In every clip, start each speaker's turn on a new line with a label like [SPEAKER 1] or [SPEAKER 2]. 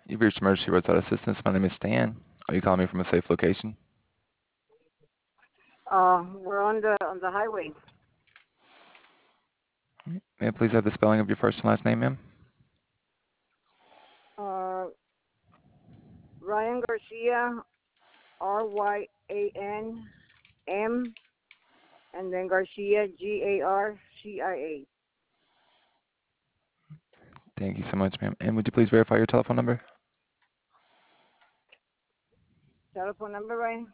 [SPEAKER 1] You've reached Emergency Roadside Assistance. My name is Stan. Are you calling me from a safe location?
[SPEAKER 2] We're on the highway.
[SPEAKER 1] May I please have the spelling of your first and last name, ma'am?
[SPEAKER 2] Uh, Ryan Garcia, Ryanm, and then Garcia, Garcia.
[SPEAKER 1] Thank you so much, ma'am. And would you please verify your telephone number?
[SPEAKER 2] Telephone number, Ryan?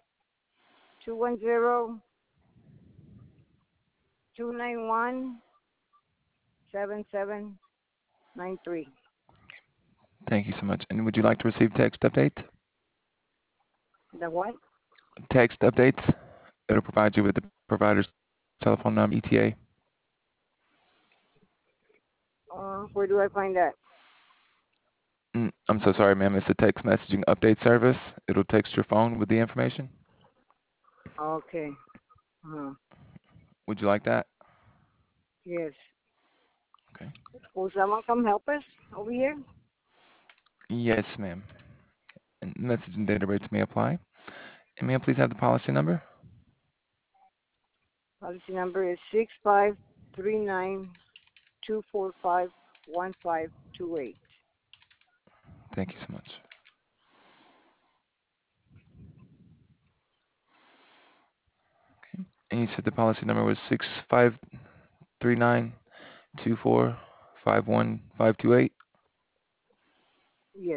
[SPEAKER 2] 210-291-7793.
[SPEAKER 1] Thank you so much. And would you like to receive text updates?
[SPEAKER 2] The what?
[SPEAKER 1] Text updates. It'll provide you with the provider's telephone number, ETA.
[SPEAKER 2] Where do I find that?
[SPEAKER 1] I'm so sorry, ma'am. It's a text messaging update service. It'll text your phone with the information.
[SPEAKER 2] Okay. Uh,
[SPEAKER 1] Would you like that?
[SPEAKER 2] yes.
[SPEAKER 1] Okay.
[SPEAKER 2] Will someone come help us over here?
[SPEAKER 1] Yes, ma'am. And messaging data rates may apply. And may I please have the policy number?
[SPEAKER 2] Policy number is 6539-245-1528.
[SPEAKER 1] Thank you so much. And you said the policy number was 6539245158.
[SPEAKER 2] Yes.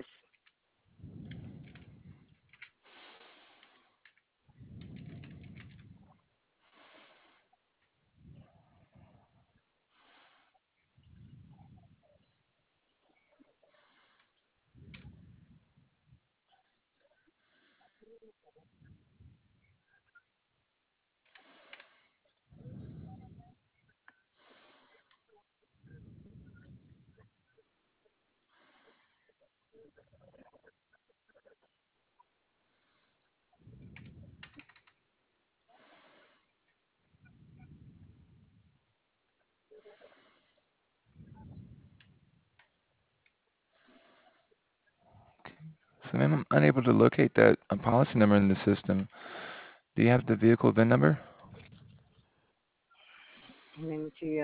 [SPEAKER 1] So, ma'am, I'm unable to locate that policy number in the system. Do you have the vehicle VIN number?
[SPEAKER 2] Let me see.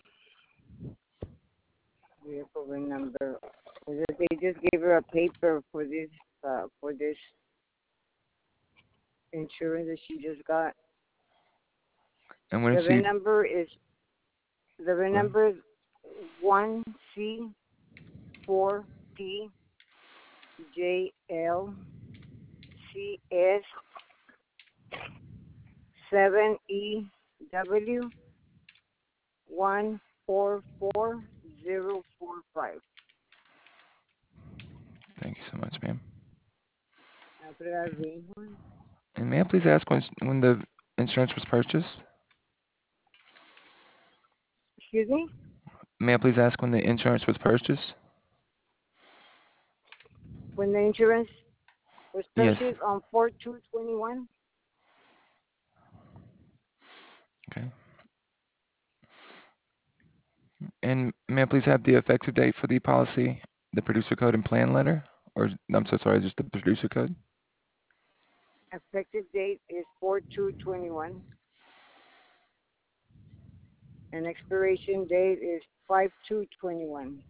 [SPEAKER 2] Vehicle VIN number. They just gave her a paper for this insurance that she just got.
[SPEAKER 1] And when
[SPEAKER 2] The
[SPEAKER 1] she,
[SPEAKER 2] VIN number is the VIN
[SPEAKER 1] go ahead.
[SPEAKER 2] number is 1CSJLCS7EW144045.
[SPEAKER 1] Thank you so much, ma'am.
[SPEAKER 2] After that ring one.
[SPEAKER 1] And may I please ask when the insurance was purchased?
[SPEAKER 2] Excuse me?
[SPEAKER 1] May I please ask when the insurance was purchased?
[SPEAKER 2] When the insurance was
[SPEAKER 1] Yes.
[SPEAKER 2] purchased on 4/2/21.
[SPEAKER 1] Okay. And may I please have the effective date for the policy, the producer code and plan letter? Or, I'm so sorry, just the producer code?
[SPEAKER 2] Effective date is 4/2/21. And expiration date is 5/2/21.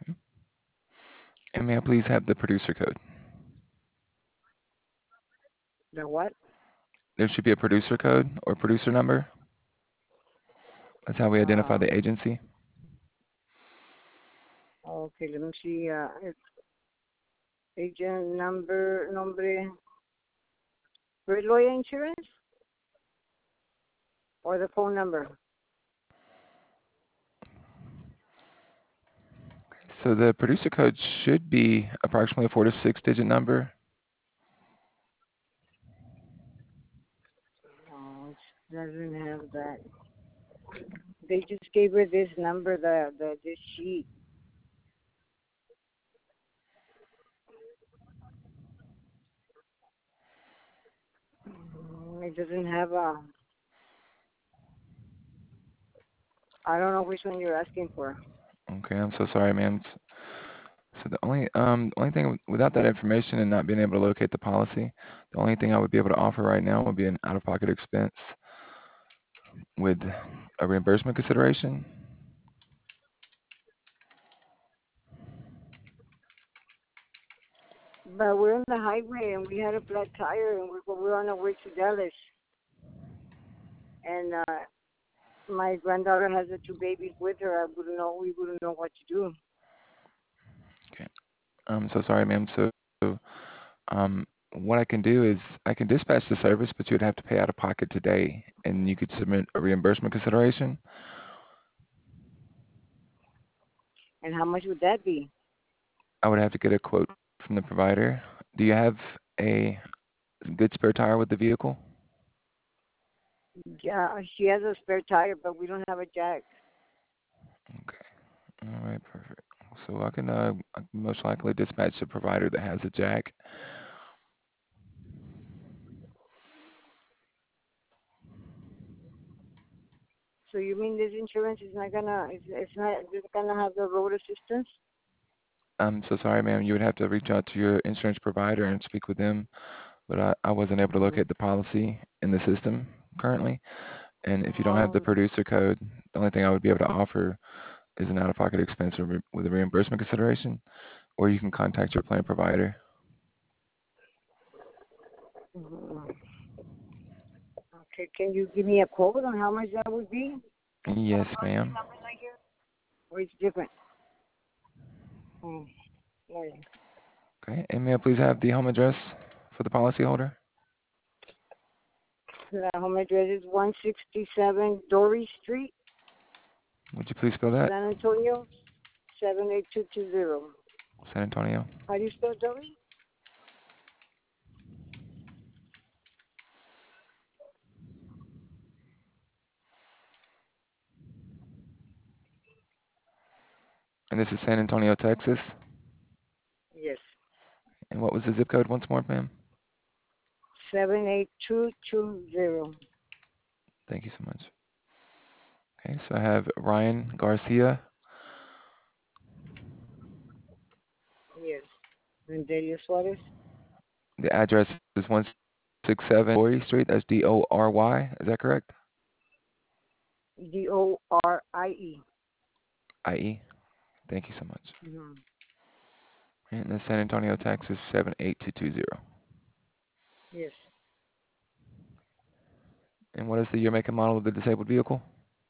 [SPEAKER 1] And may I please have the producer code?
[SPEAKER 2] The what?
[SPEAKER 1] There should be a producer code or producer number. That's how we identify
[SPEAKER 2] Uh,
[SPEAKER 1] the agency.
[SPEAKER 2] okay, let me see. It's agent nombre, Red Lawyer Insurance, or the phone number.
[SPEAKER 1] So the producer code should be approximately a 4 to 6 digit number.
[SPEAKER 2] No, it doesn't have that. They just gave her this number, this sheet. It doesn't have a. I don't know which one you're asking for.
[SPEAKER 1] Okay, I'm so sorry, ma'am. So So the only thing without that information and not being able to locate the policy, the only thing I would be able to offer right now would be an out-of-pocket expense with a reimbursement consideration.
[SPEAKER 2] But we're on the highway and we had a flat tire and we're on our way to Dallas. And my granddaughter has the two babies with her. We wouldn't know what to do.
[SPEAKER 1] Okay. I'm so sorry, ma'am. So um, what I can do is I can dispatch the service, but you would have to pay out of pocket today, and you could submit a reimbursement consideration.
[SPEAKER 2] And how much would that be?
[SPEAKER 1] I would have to get a quote from the provider. Do you have a good spare tire with the vehicle?
[SPEAKER 2] Yeah, she has a spare tire, but we don't have a jack.
[SPEAKER 1] Okay. All right, perfect. So I can most likely dispatch the provider that has a jack.
[SPEAKER 2] So you mean this insurance is not gonna it's not just gonna have the road assistance?
[SPEAKER 1] I'm so sorry, ma'am. You would have to reach out to your insurance provider and speak with them, but I wasn't able to
[SPEAKER 2] Mm-hmm.
[SPEAKER 1] locate the policy in the system currently. And if you don't have the
[SPEAKER 2] Um,
[SPEAKER 1] producer code, the only thing I would be able to offer is an out-of-pocket expense with a reimbursement consideration, or you can contact your plan provider.
[SPEAKER 2] mhm. Okay, can you give me a quote on how much that would be? The
[SPEAKER 1] Yes,
[SPEAKER 2] policy
[SPEAKER 1] ma'am.
[SPEAKER 2] numbers right here? Or it's different? Mm, yeah.
[SPEAKER 1] Okay. And may I please have the home address for the policyholder?
[SPEAKER 2] The home address is 167 Dory Street,
[SPEAKER 1] Would you please spell that?
[SPEAKER 2] San Antonio, 78220.
[SPEAKER 1] San Antonio.
[SPEAKER 2] How do you spell Dory?
[SPEAKER 1] And this is San Antonio, Texas.
[SPEAKER 2] Yes,
[SPEAKER 1] And what was the zip code once more, ma'am?
[SPEAKER 2] 78220.
[SPEAKER 1] Thank you so much. Okay, so I have Ryan Garcia.
[SPEAKER 2] Yes. And Delia Suarez?
[SPEAKER 1] The address is 167 Dory Street. That's Dory. Is that correct?
[SPEAKER 2] Dorie.
[SPEAKER 1] IE. Thank you so much.
[SPEAKER 2] Mm-hmm.
[SPEAKER 1] And then San Antonio, Texas, 78220.
[SPEAKER 2] Yes.
[SPEAKER 1] And what is the year, make, and model of the disabled vehicle?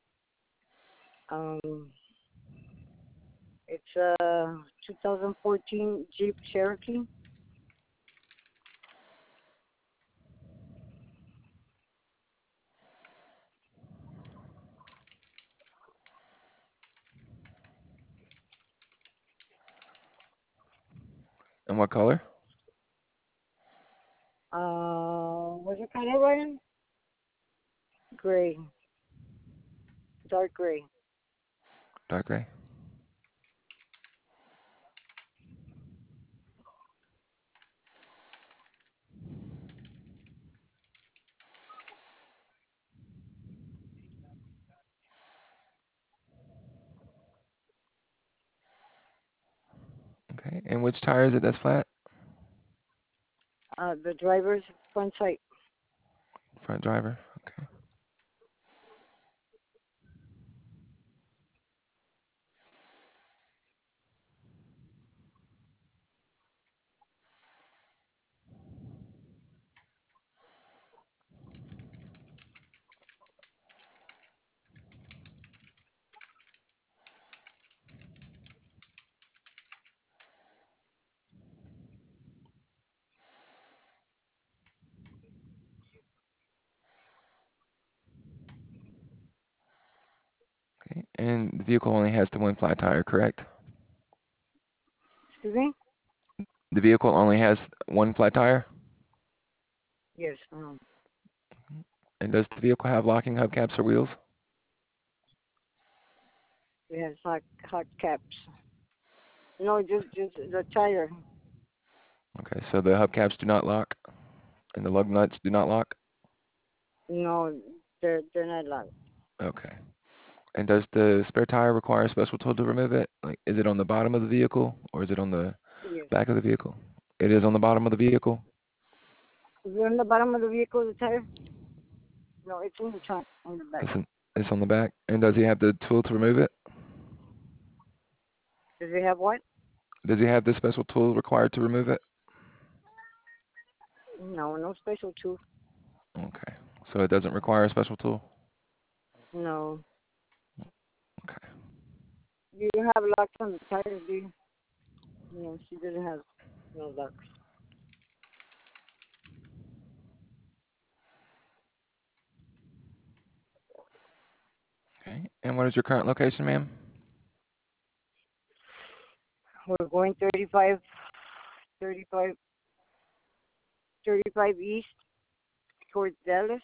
[SPEAKER 2] Um, it's a 2014 Jeep Cherokee.
[SPEAKER 1] And what color?
[SPEAKER 2] What's it kind of Ryan? Gray, dark gray.
[SPEAKER 1] Dark gray. Okay. And which tire is it that's flat?
[SPEAKER 2] The driver's front sight.
[SPEAKER 1] Front driver. Okay. Okay. And the vehicle only has the one flat tire, correct?
[SPEAKER 2] Excuse me?
[SPEAKER 1] The vehicle only has one flat tire?
[SPEAKER 2] Yes.
[SPEAKER 1] And does the vehicle have locking hubcaps or wheels?
[SPEAKER 2] It has hot caps. No, just the tire.
[SPEAKER 1] Okay, so the hubcaps do not lock and the lug nuts do not lock?
[SPEAKER 2] No, they're not locked.
[SPEAKER 1] Okay. And does the spare tire require a special tool to remove it? Like, is it on the bottom of the vehicle or is it on the
[SPEAKER 2] Yes.
[SPEAKER 1] back of the vehicle? It is on the bottom of the vehicle?
[SPEAKER 2] Is it on the bottom of the vehicle, the tire? No, it's in the trunk, on the back.
[SPEAKER 1] It's on the back. And does he have the tool to remove it?
[SPEAKER 2] Does it have what?
[SPEAKER 1] Does he have the special tool required to remove it?
[SPEAKER 2] No, no special tool.
[SPEAKER 1] Okay. So it doesn't require a special tool?
[SPEAKER 2] No.
[SPEAKER 1] Okay.
[SPEAKER 2] You have locks on the tires, do you? No, she doesn't have no locks.
[SPEAKER 1] Okay. And what is your current location, ma'am?
[SPEAKER 2] We're going 35, 35, 35 east towards Dallas.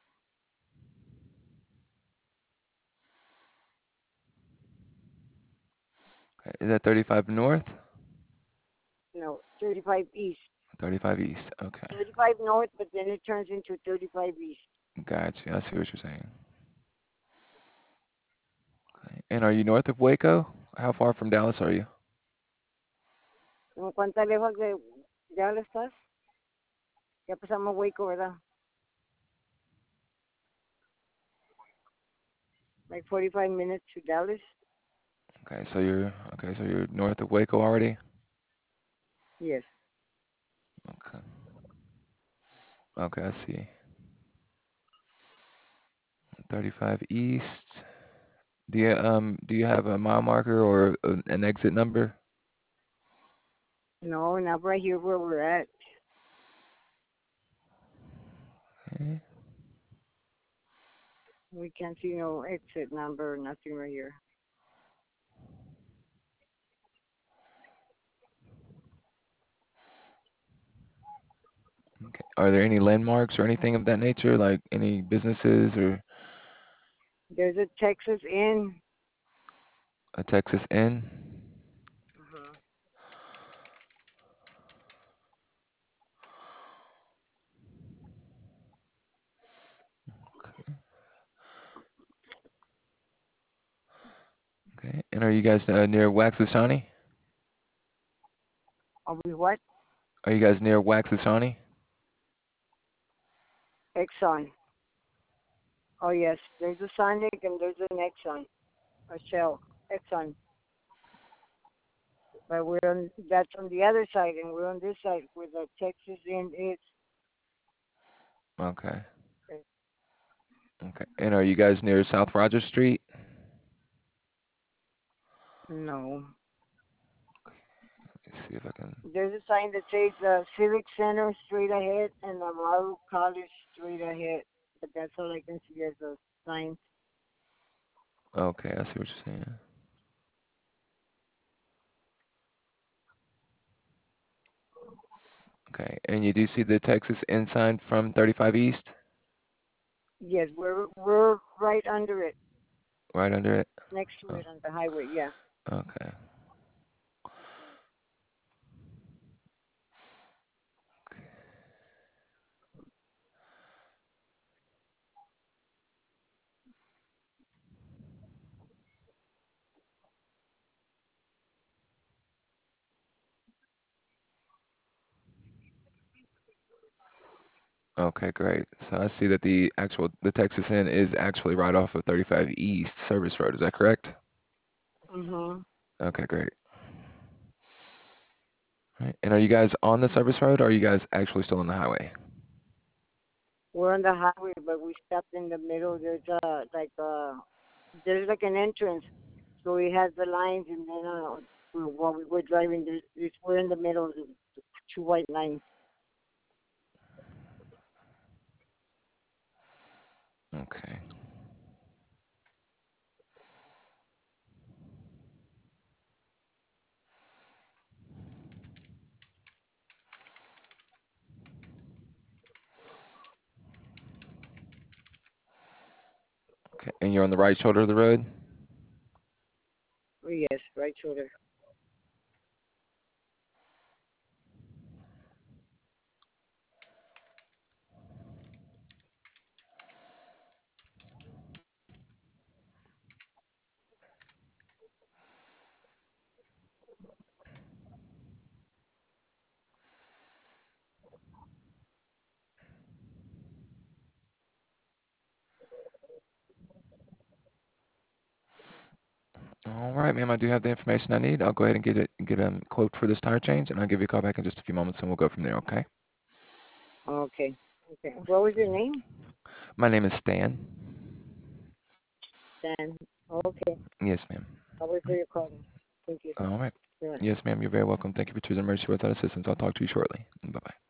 [SPEAKER 1] Okay. Is that 35 north?
[SPEAKER 2] No, 35 east.
[SPEAKER 1] 35 east. Okay.
[SPEAKER 2] 35 north, but then it turns into 35 east.
[SPEAKER 1] Gotcha. I see what you're saying. Okay. And are you north of Waco? How far from Dallas are you?
[SPEAKER 2] ¿En cuánto lejos de Dallas estás? Ya pasamos Waco, ¿verdad? Like 45 minutes to Dallas.
[SPEAKER 1] So you're north of Waco already?
[SPEAKER 2] Yes.
[SPEAKER 1] Okay. Okay, I see. 35 east. Do you have a mile marker or an exit number?
[SPEAKER 2] No, not right here where we're at.
[SPEAKER 1] Okay.
[SPEAKER 2] We can't see no exit number or nothing right here.
[SPEAKER 1] Okay. Are there any landmarks or anything of that nature, like any businesses or
[SPEAKER 2] There's a Texas Inn.
[SPEAKER 1] a Texas Inn?
[SPEAKER 2] Uh-huh.
[SPEAKER 1] Okay. And are you guys near Waxahachie?
[SPEAKER 2] Are we what?
[SPEAKER 1] Are you guys near Waxahachie?
[SPEAKER 2] Exxon. Oh yes, there's a Sonic and there's an Exxon, a Shell, Exxon. But that's on the other side, and we're on this side where the Texas Inn is.
[SPEAKER 1] Okay. Okay. And are you guys near South Rogers Street?
[SPEAKER 2] No.
[SPEAKER 1] Let's see if I can.
[SPEAKER 2] There's a sign that says Civic Center straight ahead and Navarro College straight ahead. But that's all I can see as a sign.
[SPEAKER 1] Okay, I see what you're saying. Okay. And you do see the Texas Inn sign from 35 East?
[SPEAKER 2] Yes, we're right under it,
[SPEAKER 1] Right under it?
[SPEAKER 2] next to
[SPEAKER 1] Oh,
[SPEAKER 2] it on the highway. Yeah.
[SPEAKER 1] okay. Okay, great. So I see that the Texas Inn is actually right off of 35 East Service Road. Is that correct?
[SPEAKER 2] Mhm.
[SPEAKER 1] Okay, great. Right. And are you guys on the service road or are you guys actually still on the highway?
[SPEAKER 2] We're on the highway, but we stopped in the middle. There's like an entrance, so we have the lines, and then while we were driving, we're in the middle of the two white lines.
[SPEAKER 1] Okay. Okay. And you're on the right shoulder of the road?
[SPEAKER 2] Oh, yes, right shoulder.
[SPEAKER 1] All right, ma'am. I do have the information I need. I'll go ahead and get a quote for this tire change, and I'll give you a call back in just a few moments, and we'll go from there. Okay?
[SPEAKER 2] Okay. Okay. What was your name?
[SPEAKER 1] My name is Stan.
[SPEAKER 2] Dan. Okay.
[SPEAKER 1] Yes, ma'am.
[SPEAKER 2] I'll wait for your call. Thank you.
[SPEAKER 1] All right.
[SPEAKER 2] Good.
[SPEAKER 1] Yes, ma'am. You're very welcome. Thank you for choosing Mercy Without Assistance. I'll talk to you shortly. Bye bye.